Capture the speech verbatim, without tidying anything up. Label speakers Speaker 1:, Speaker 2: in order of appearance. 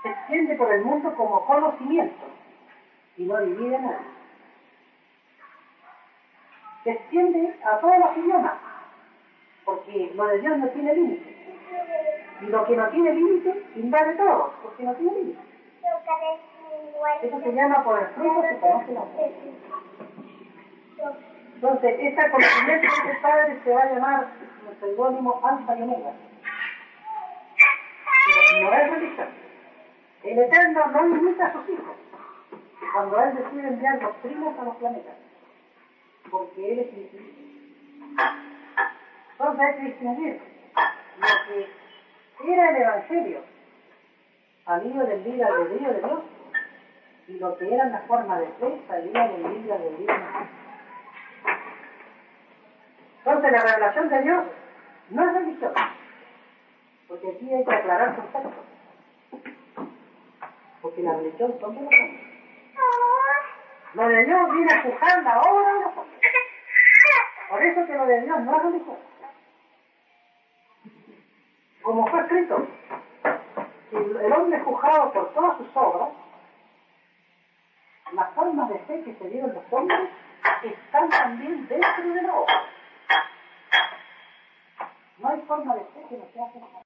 Speaker 1: se extiende por el mundo como conocimiento y no divide a nadie. Se extiende a todos los idiomas, porque lo de Dios no tiene límite. Y lo que no tiene límite invade todo, porque no tiene límite. Eso se llama por el fruto se conoce la fe. Entonces, este conocimiento de este Padre se va a llamar el seudónimo Alfa y Omega. Pero no es religión. El Eterno no imita a sus hijos cuando Él decide enviar doctrinas a los planetas, porque Él es infinito. Entonces hay que distinguir lo que era el Evangelio al hilo del libre albedrío de Dios y lo que eran las formas de fe al hilo del libre albedrío de Dios. Entonces la revelación de Dios no es religión, porque aquí hay que aclarar conceptos, porque la religión son de los hombres. Lo de Dios viene a juzgar la obra de los hombres. Por eso que lo de Dios no es religión. Como fue escrito, que el hombre es juzgado por todas sus obras, las formas de fe que se dieron los hombres están también dentro de la obra. No hay forma de fe que no sea juzgada.